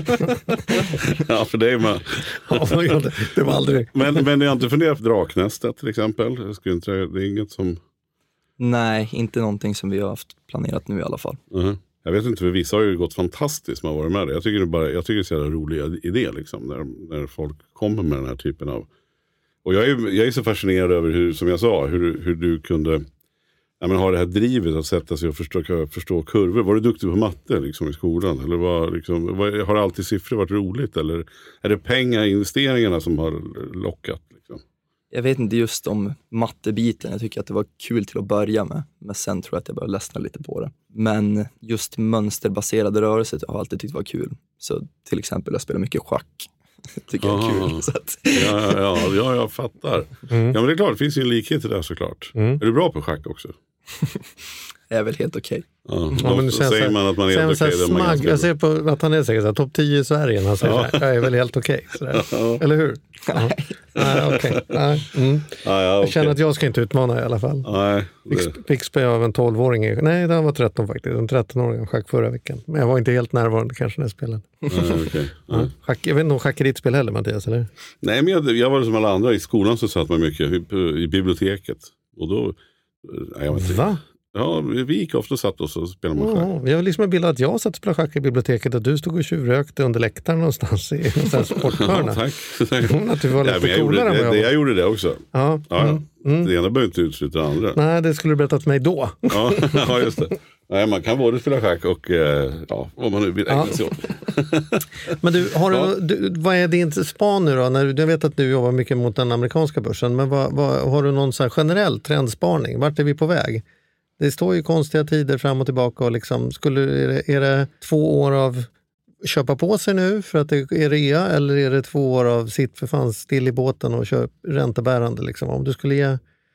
Ja, för dig med. Ja, det var aldrig. Men, men ni har inte funderat på Draknästet till exempel? Jag skulle inte, det är inget som... Nej, inte någonting som vi har haft planerat nu i alla fall. Uh-huh. Jag vet inte, för vissa har ju gått fantastiskt med att vara med det. Jag tycker det, bara, jag tycker det är så jävla rolig idé liksom, när, när folk kommer med den här typen av... Och jag är, jag är så fascinerad över hur, som jag sa, hur, hur du kunde... Ja, men har det här drivet att sätta sig och förstå, förstå kurvor. Var du duktig på matte liksom, i skolan? Eller var, liksom, var, har alltid siffror varit roligt? Eller är det pengar, investeringarna som har lockat? Liksom? Jag vet inte just om mattebiten. Jag tycker att det var kul till att börja med. Men sen tror jag att jag började ledsna lite på det. Men just mönsterbaserade rörelser har jag alltid tyckt var kul. Så till exempel jag spelar mycket schack. Tycker jag är kul. Så att... ja, ja, ja, jag fattar. Mm. Ja, men det är klart, det finns ju en likhet i det där såklart. Mm. Är du bra på schack också? Jag är väl helt okej. Okay. Ja, ja, men nu säger så, man att man är helt okej. Okay, smag, jag ser på att han är säkert topp tio i Sverige. Han säger ja. Jag är väl helt okej. Okay, ja. Eller hur? Nej. Nej, okay. Nej. Mm. Ja, ja, okay. Jag känner att jag ska inte utmana i alla fall. Nej. Fick spela av en tolvåring. Nej, det var tretton faktiskt. En trettonåring schack förra veckan. Men jag var inte helt närvarande kanske när jag spelade. Nej, okay. ja. Schack, jag vet inte om schack är ditt spel heller, Mattias, eller? Nej, men jag, jag var som alla andra. I skolan så satt man mycket i, i biblioteket. Och då... Nej, jag vet inte. Va? Ja, vi gick ofta och satt oss och spelade med schack. Ja, jag har liksom bildat att jag satt och spelade schack i biblioteket och du stod och tjuvrökte under läktaren någonstans i en sporthörna. Ja, tack. Att du var lite ja, jag coolare gjorde, än det, jag gjorde det också. Ja. Ja, mm. Mm. Det ena behöver inte utesluta det andra. Nej, det skulle du berätta för mig då. Ja, ja just det. Nej, man kan både spela schack och ja, om man nu vill ägna sig åt. Men du, har ja. du, du, vad är din span nu då? När du, jag vet att du jobbar mycket mot den amerikanska börsen, men vad, vad, har du någon så här generell trendspaning? Vart är vi på väg? Det står ju konstiga tider fram och tillbaka och liksom, skulle, är, det, är det två år av köpa på sig nu för att det är rea, eller är det två år av sitt för fan still i båten och köp räntebärande liksom? Om du skulle ge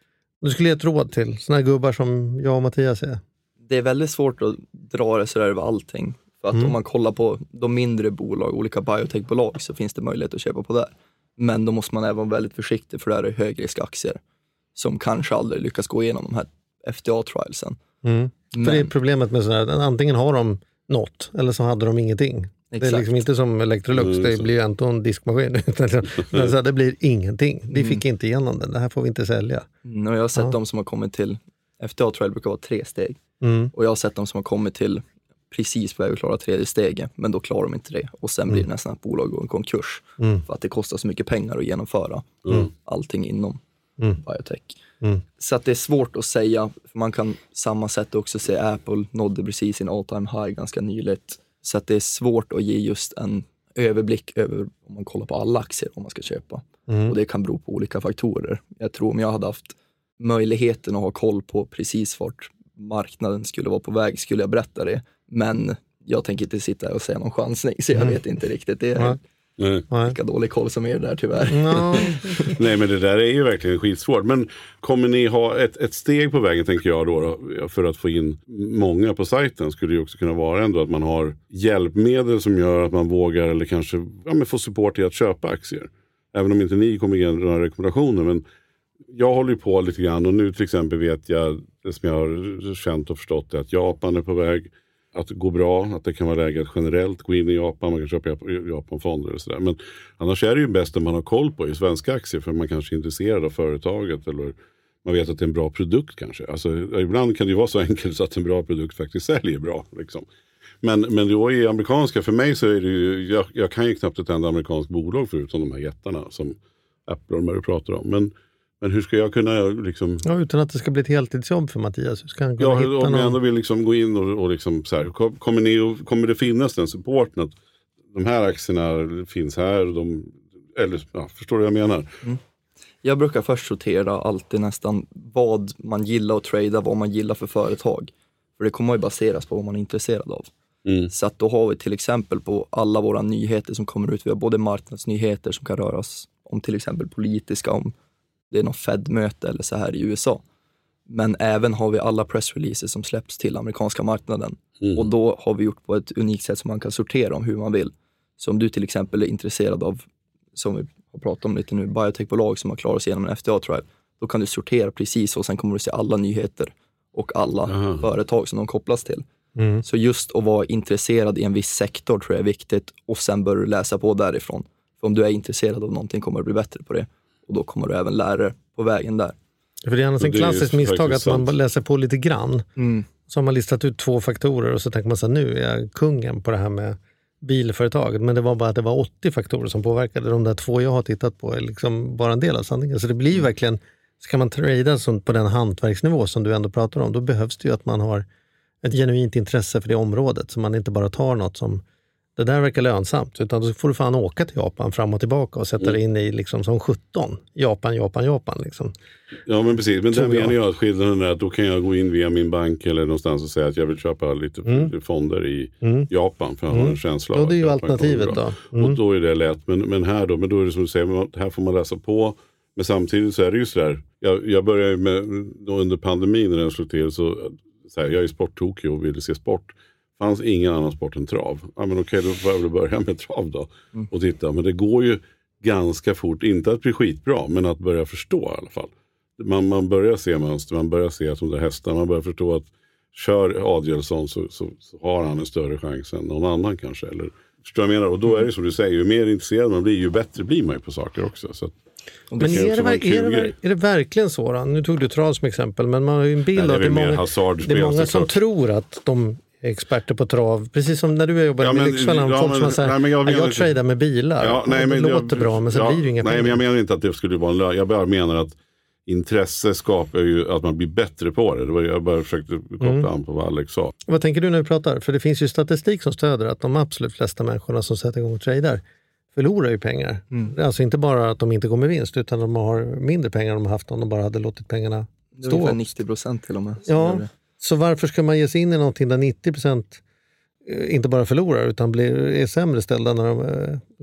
Du skulle ge ett råd till såna här gubbar som jag och Mattias är. Det är väldigt svårt att dra det så där över allting. För att mm. om man kollar på de mindre bolag, olika biotechbolag, så finns det möjlighet att köpa på där. Men då måste man även vara väldigt försiktig, för det är högriskaktier som kanske aldrig lyckas gå igenom de här F D A-trialsen. Mm. Men... För det är problemet med sådana här, antingen har de något eller så hade de ingenting. Exakt. Det är liksom inte som Electrolux, mm, det blir ju inte en diskmaskin. Men så det blir ingenting. Vi fick mm. inte igenom den, det här får vi inte sälja. Mm, och jag har sett ja. de som har kommit till, F D A-trial brukar vara tre steg. Mm. Och jag har sett de som har kommit till precis på väg att klara tredje steget, men då klarar de inte det. Och sen blir det nästan ett bolag går en konkurs. Mm. För att det kostar så mycket pengar att genomföra mm. allting inom mm. biotech. Mm. Så att det är svårt att säga, för man kan samma sätt också se Apple nådde precis sin all time high ganska nyligt. Så att det är svårt att ge just en överblick över om man kollar på alla aktier om man ska köpa. Mm. Och det kan bero på olika faktorer. Jag tror om jag hade haft möjligheten att ha koll på precis vart marknaden skulle vara på väg skulle jag berätta det. Men jag tänker inte sitta och säga någon chansning, så jag mm. vet inte riktigt. Det är Nej. lika dålig koll som er där tyvärr. No. Nej, men det där är ju verkligen skitsvårt. Men kommer ni ha ett, ett steg på vägen, tänker jag då, då, för att få in många på sajten, skulle det ju också kunna vara ändå att man har hjälpmedel som gör att man vågar eller kanske ja, men få support i att köpa aktier. Även om inte ni kommer ge några rekommendationer, men jag håller ju på lite grann och nu till exempel vet jag, det som jag har känt och förstått är att Japan är på väg att gå bra, att det kan vara läge att generellt gå in i Japan, man kan köpa Japanfonder och sådär. Men annars är det ju bäst att man har koll på i svenska aktier, för man kanske är intresserad av företaget eller man vet att det är en bra produkt kanske. Alltså ibland kan det ju vara så enkelt så att en bra produkt faktiskt säljer bra liksom. Men, men då i amerikanska, för mig så är det ju, jag, jag kan ju knappt ett enda amerikanskt bolag förutom de här jättarna som Apple och de här du pratar om. Men Men hur ska jag kunna liksom... Ja, utan att det ska bli ett heltidsjobb för Mattias. Hur ska han kunna ja, hitta om någon... jag ändå vill liksom gå in och, och liksom så här, kommer, ni och, kommer det finnas den supporten att de här aktierna finns här? De, eller, ja, förstår du vad jag menar? Mm. Jag brukar först sortera alltid nästan vad man gillar att trada, vad man gillar för företag. För det kommer ju baseras på vad man är intresserad av. Mm. Så att då har vi till exempel på alla våra nyheter som kommer ut. Vi har både marknadsnyheter som kan röras om till exempel politiska, om det är något Fed-möte eller så här i U S A. Men även har vi alla pressreleaser som släpps till amerikanska marknaden. Mm. Och då har vi gjort på ett unikt sätt som man kan sortera om hur man vill. Så om du till exempel är intresserad av, som vi har pratat om lite nu, biotechbolag som har klarat sig igenom en F D A-trial, då kan du sortera precis och sen kommer du se alla nyheter och alla Aha. företag som de kopplas till. Mm. Så just att vara intresserad i en viss sektor tror jag är viktigt, och sen bör du läsa på därifrån. För om du är intresserad av någonting kommer du bli bättre på det. Och då kommer du även lära dig på vägen där. För det är annars en klassisk misstag att sant. man läser på lite grann. Mm. Så har man listat ut två faktorer och så tänker man så här, nu är jag kungen på det här med bilföretaget. Men det var bara att det var åttio faktorer som påverkade. De där två jag har tittat på är liksom bara en del av sanningen. Så det blir ju verkligen, ska man trada som på den hantverksnivå som du ändå pratar om, då behövs det ju att man har ett genuint intresse för det området. Så man inte bara tar något som det där verkar lönsamt, utan då får du fan åka till Japan fram och tillbaka och sätta mm. dig in i liksom som sjutton. Japan, Japan, Japan liksom. Ja, men precis. Men där jag. menar jag att skillnaden är att då kan jag gå in via min bank eller någonstans och säga att jag vill köpa lite mm. fonder i mm. Japan för att mm. ha en känsla av ja, det är ju att alternativet då. Mm. Och då är det lätt. Men, men här då, men då är det som du säger, här får man läsa på. Men samtidigt så är det ju sådär, jag, jag började med, då under pandemin när den slog till så, så här, jag är sporttokig och ville se sport. Fanns ingen annan sport än trav. Ja, men okej, då får jag börja med trav då. Mm. Och titta, men det går ju ganska fort. Inte att bli skitbra, men att börja förstå i alla fall. Man, man börjar se mönster, man börjar se att de där hästar, man börjar förstå att kör Adielsson så, så, så har han en större chans än någon annan kanske. Eller, förstår jag menar? Och då är det som du säger, ju mer intresserad man blir, ju bättre blir man ju på saker också. Så att, men är det, är, det, är det verkligen så då? Nu tog du trav som exempel, men man har ju en bild av att det är många, det är många som tror att de experter på trav, precis som när du jobbar ja, med Lyxfällan, ja, folk som säger att jag, jag tradar med bilar. Ja, nej, men det jag, låter bra, men så ja, blir det ju inga nej, pengar. Men jag menar inte att det skulle vara en lö- jag bara menar att intresse skapar ju att man blir bättre på det. Det var jag bara försökte koppla mm. an på vad Alex sa. Vad tänker du när du pratar? För det finns ju statistik som stöder att de absolut flesta människorna som sätter igång och tradar förlorar ju pengar. Mm. Alltså inte bara att de inte går med vinst, utan de har mindre pengar än de haft om de bara hade låtit pengarna stå. Det är ungefär nittio procent till och med. Ja, så varför ska man ge sig in i någonting där nittio procent inte bara förlorar utan blir, är sämre ställda när de liksom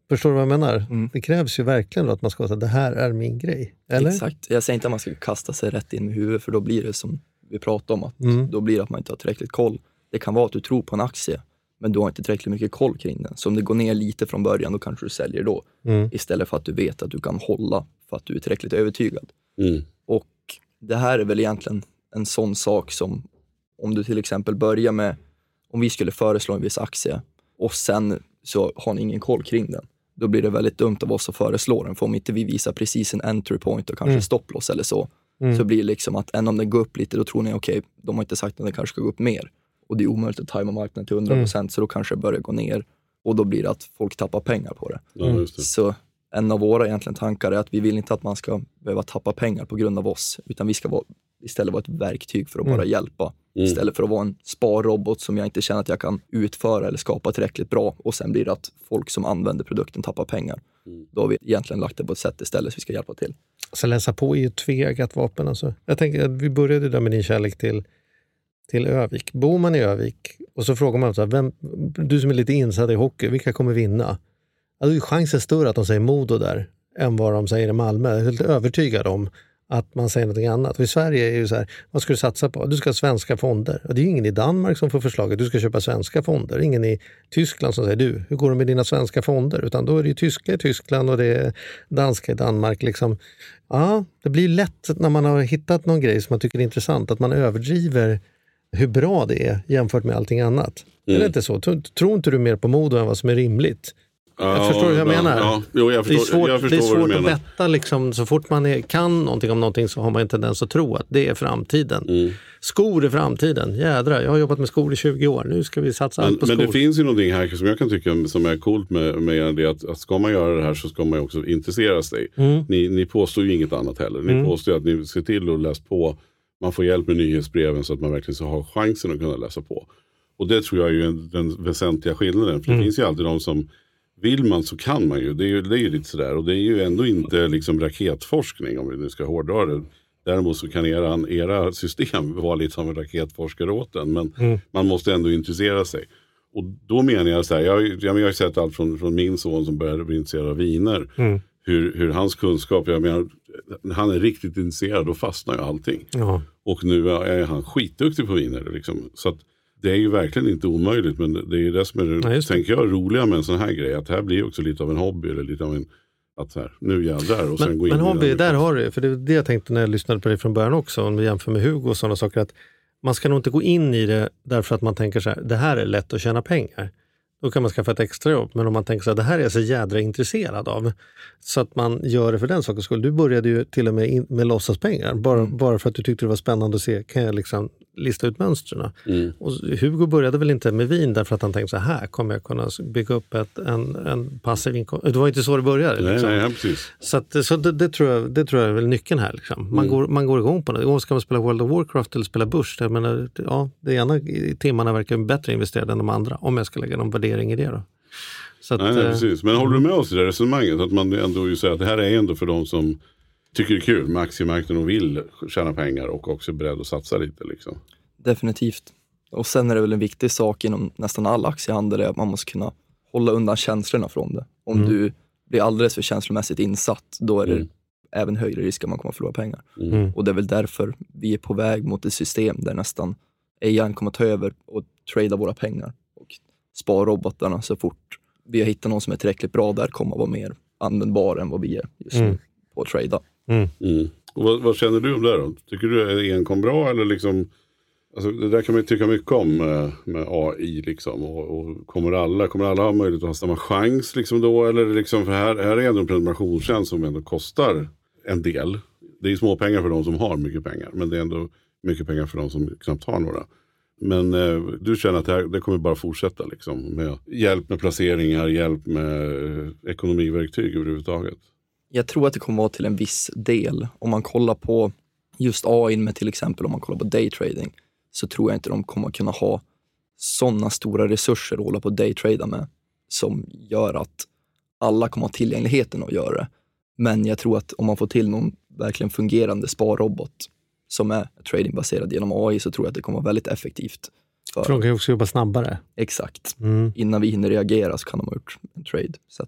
Förstår du vad jag menar? Mm. Det krävs ju verkligen att man ska säga det här är min grej. Eller? Exakt. Jag säger inte att man ska kasta sig rätt in med huvudet, för då blir det som vi pratade om. Att mm. Då blir det att man inte har tillräckligt koll. Det kan vara att du tror på en aktie, men du har inte tillräckligt mycket koll kring den. Så om det går ner lite från början, då kanske du säljer då. Mm. Istället för att du vet att du kan hålla för att du är tillräckligt övertygad. Mm. Och det här är väl egentligen en sån sak som, om du till exempel börjar med, om vi skulle föreslå en viss aktie och sen så har ni ingen koll kring den, då blir det väldigt dumt av oss att föreslå den. För om inte vi visar precis en entry point och kanske mm. stopploss eller så, mm. så blir det liksom att än om den går upp lite, då tror ni okej, okay, de har inte sagt att den kanske ska gå upp mer. Och det är omöjligt att tajma marknaden till hundra procent, mm. så då kanske det börjar gå ner. Och då blir det att folk tappar pengar på det. Ja, just det. Så en av våra egentligen tankar är att vi vill inte att man ska behöva tappa pengar på grund av oss, utan vi ska vara, istället vara ett verktyg för att mm. bara hjälpa. Mm. Istället för att vara en sparrobot som jag inte känner att jag kan utföra eller skapa tillräckligt bra, och sen blir det att folk som använder produkten tappar pengar. Mm. Då har vi egentligen lagt det på ett sätt istället så vi ska hjälpa till. Så läsa på är ju ett tveeggat vapen. Alltså. Jag tänker att vi började där med din kärlek till, till Övik. Bor man i Övik och så frågar man så här, vem, du som är lite insatt i hockey, vilka kommer vinna? Alltså, chansen är större att de säger Modo där än vad de säger i Malmö. Jag är helt övertygad om att man säger något annat. För i Sverige är det ju så här, vad ska du satsa på? Du ska ha svenska fonder. Och det är ju ingen i Danmark som får förslaget, du ska köpa svenska fonder. Ingen i Tyskland som säger, du, hur går det med dina svenska fonder? Utan då är det ju tyska i Tyskland och det är danska i Danmark. Liksom. Ja, det blir lätt när man har hittat någon grej som man tycker är intressant, att man överdriver hur bra det är jämfört med allting annat. Mm. Är det inte så? Tror inte du mer på Modo än vad som är rimligt? Ja, jag förstår hur jag ja, menar. Ja, jo, jag förstår, det är svårt, jag förstår det är svårt vad du att menar. betta liksom, så fort man är, kan någonting om någonting så har man en tendens att tro att det är framtiden. Mm. Skor är framtiden. Jädra, jag har jobbat med skor i tjugo år. Nu ska vi satsa men, allt på men skor. Men det finns ju någonting här som jag kan tycka som är coolt med, med det, att, att ska man göra det här så ska man ju också intressera sig. Mm. Ni, ni påstår ju inget annat heller. Ni mm. påstår att ni ser till att läsa på. Man får hjälp med nyhetsbreven så att man verkligen så har chansen att kunna läsa på. Och det tror jag är ju den väsentliga skillnaden. För det mm. finns ju alltid de som vill man så kan man ju. Det är ju, det är ju lite sådär. Och det är ju ändå inte liksom raketforskning om vi nu ska hårdra det. Däremot så kan era, era system vara lite som en raketforskare åt den. Men mm. man måste ändå intressera sig. Och då menar jag så här. Jag, jag, jag har sett allt från, från min son som började bli intresserad av viner. Mm. Hur, hur hans kunskap, jag menar, han är riktigt intresserad och fastnar ju allting. Ja. Och nu är han skitduktig på viner. Liksom. Så att det är ju verkligen inte omöjligt, men det är ju det som är, ja, tänker jag, roliga med en sån här grej. Att det här blir också lite av en hobby eller lite av en, att så här, nu jävlar och men, sen gå in men i hobby, den. där har du, för det är det jag tänkte när jag lyssnade på det från början också, om vi jämför med Hugo och sådana saker, att man ska nog inte gå in i det därför att man tänker så här, det här är lätt att tjäna pengar. Då kan man skaffa ett extra jobb. Men om man tänker så här, det här är jag så jädra intresserad av. Så att man gör det för den sakens skull. Du började ju till och med in, med låtsaspengar. Bara, mm. bara för att du tyckte det var spännande att se, kan jag liksom lista ut mönstren. Mm. Och Hugo började väl inte med vin därför att han tänkte så här, kommer jag kunna bygga upp ett, en, en passiv inkomst. Det var inte så det började. Nej, liksom. nej, ja, precis. Så, att, så det, det, tror jag, det tror jag är väl nyckeln här. Liksom. Man, mm. går, man går igång på det. Ska man spela World of Warcraft eller spela börs? Jag menar, ja, det ena timmarna verkar bättre investerade än de andra. Om jag ska lägga någon värdering i det då. Så att, nej, nej, precis. Men håller du med oss i det resonemanget? Att man ändå ju säger att det här är ändå för de som tycker det är kul med aktiemarknaden och vill tjäna pengar och också är beredd att satsa lite liksom. Definitivt. Och sen är det väl en viktig sak inom nästan all aktiehandel är att man måste kunna hålla undan känslorna från det. Om mm. du blir alldeles för känslomässigt insatt, då är det mm. även högre risk att man kommer att förlora pengar. Mm. Och det är väl därför vi är på väg mot ett system där nästan A I kommer att ta över och trada våra pengar. Och sparrobotarna så fort vi har hittat någon som är tillräckligt bra där kommer att vara mer användbar än vad vi är just nu mm. på att trada. Mm. Mm. Och vad, vad känner du om det då? Tycker du att en kom bra eller liksom, alltså det där kan man ju tycka mycket om med, med A I liksom, och, och kommer alla kommer alla ha möjlighet att ha samma chans liksom då, eller liksom, för här, här är ändå en prenumerationstjänst som ändå kostar en del. Det är små pengar för de som har mycket pengar, men det är ändå mycket pengar för de som knappt har några. Men eh, du känner att det, här, det kommer bara fortsätta liksom, med hjälp med placeringar, hjälp med eh, ekonomiverktyg överhuvudtaget? Jag tror att det kommer vara till en viss del. Om man kollar på just A I med till exempel, om man kollar på daytrading, så tror jag inte de kommer kunna ha sådana stora resurser att hålla på daytrada med som gör att alla kommer ha tillgängligheten att göra det. Men jag tror att om man får till någon verkligen fungerande sparrobot som är tradingbaserad genom A I, så tror jag att det kommer vara väldigt effektivt. För, för de kan ju också jobba snabbare. Exakt. Mm. Innan vi hinner reagera så kan de ha gjort en trade. Så att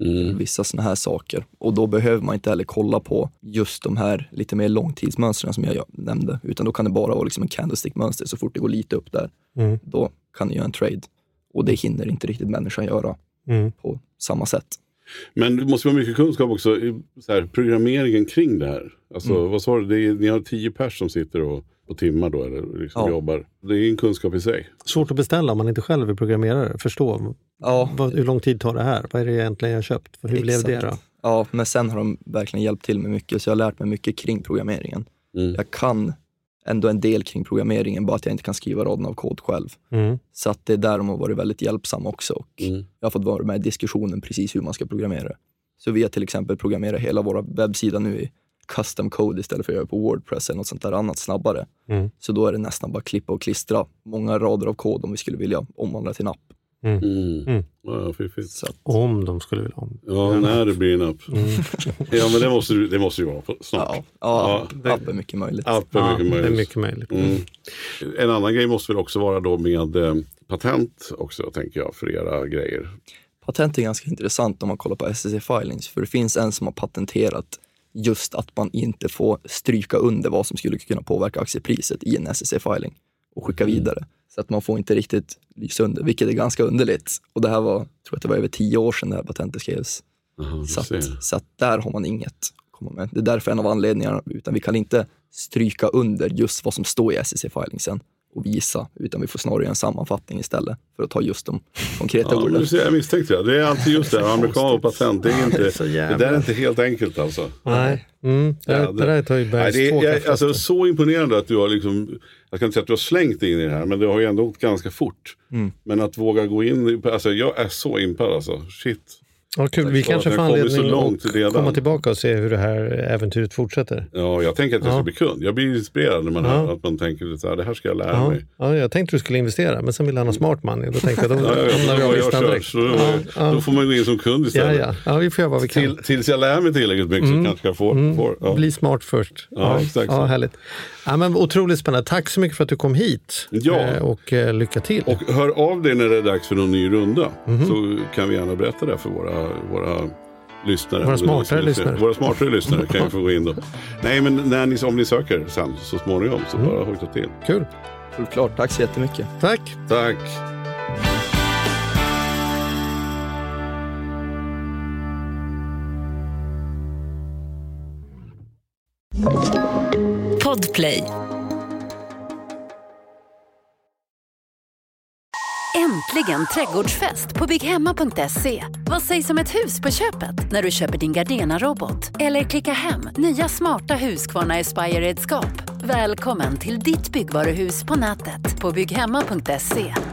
Mm. Vissa såna här saker. Och då behöver man inte heller kolla på just de här lite mer långtidsmönstren som jag nämnde. Utan då kan det bara vara liksom en candlestick-mönster. Så fort det går lite upp där, mm. då kan ni göra en trade. Och det hinner inte riktigt människan göra mm. på samma sätt. Men det måste vara mycket kunskap också i så här, programmeringen kring det här. Alltså, mm. vad sa du? Det är, ni har tio pers som sitter och, på timmar då, eller liksom ja. jobbar. Det är en kunskap i sig. Svårt att beställa om man inte själv är programmerare. Förstå. Ja. Vad, hur lång tid tar det här? Vad är det egentligen jag har köpt? Hur Exakt. blev det då? Ja, men sen har de verkligen hjälpt till med mycket. Så jag har lärt mig mycket kring programmeringen. Mm. Jag kan ändå en del kring programmeringen, bara att jag inte kan skriva raden av kod själv. Mm. Så att det är där de har varit väldigt hjälpsamma också. Och mm. jag har fått vara med i diskussionen precis hur man ska programmera. Så vi har till exempel programmerat hela våra webbsida nu i custom code istället för att göra på WordPress eller något sånt där annat snabbare. Mm. Så då är det nästan bara klippa och klistra många rader av kod om vi skulle vilja omvandla till en app. Mm. Mm. Mm. Ja, så att, om de skulle vilja om. Ja, när det blir en app. Mm. Ja, men det måste, det måste ju vara på, snart. Ja, ja, ja, app är mycket möjligt. App är ja, mycket möjligt. Det är mycket möjligt. Mm. En annan grej måste väl också vara då med eh, patent också, tänker jag, för era grejer. Patent är ganska intressant om man kollar på S S C filings, för det finns en som har patenterat just att man inte får stryka under vad som skulle kunna påverka aktiepriset i en S S C filing och skicka vidare. Mm. Så att man får inte riktigt lysa under, vilket är ganska underligt. Och det här var, tror jag att det var över tio år sedan det här patentet skrevs. Aha, så, att, så att där har man inget att komma med. Det är därför en av anledningarna, utan vi kan inte stryka under just vad som står i S S C filingsen och visa, utan vi får snarare en sammanfattning istället för att ta just de konkreta ja, orden. Jag misstänkte det. Det är alltid just det, amerikan och patent. Det är inte, det, det där är inte helt enkelt alltså. Nej, mm, det, ja, det, det där tar ju nej, det är jag, alltså, så imponerande att du har liksom, jag kan inte säga att du har slängt in i det här, men det har ju ändå gått ganska fort. Mm. Men att våga gå in, alltså jag är så impad alltså, shit. Ja, kul. Vi kanske får anledning att komma tillbaka och se hur det här äventyret fortsätter. Ja, jag tänker att jag ska ja. bli kund. Jag blir inspirerad när man ja. hör att man tänker att det här ska jag lära ja. mig. Ja, jag tänkte att du skulle investera, men sen vill han ha smart money. Då tänkte jag, då ja, ja, hamnar jag, jag direkt. Så då, ja. då får man gå in som kund istället. Ja, ja. ja vi får göra vad vi kan. Till, tills jag lär mig tillräckligt mycket mm. så kanske jag får. Mm. får ja. Bli smart först. Ja, ja exakt. Ja, härligt. Ja, men otroligt spännande. Tack så mycket för att du kom hit. Ja. Och eh, lycka till. Och hör av dig när det är dags för någon ny runda. Mm. Så kan vi gärna berätta det för våra... våra lyssnare. Våra smartare lyssnare. Våra smartare lyssnare kan ju få gå in då. Nej, men när ni, om ni söker sen så småningom så mm. bara hojta till. Kul. Fullt klart. Tack så jättemycket. Tack. Tack. Podplay. Äntligen trädgårdsfest på bygghemma punkt se. Vad sägs om ett hus på köpet när du köper din Gardena-robot? Eller klicka hem nya smarta Husqvarna Aspire-redskap. Välkommen till ditt byggvaruhus på nätet på bygghemma punkt se.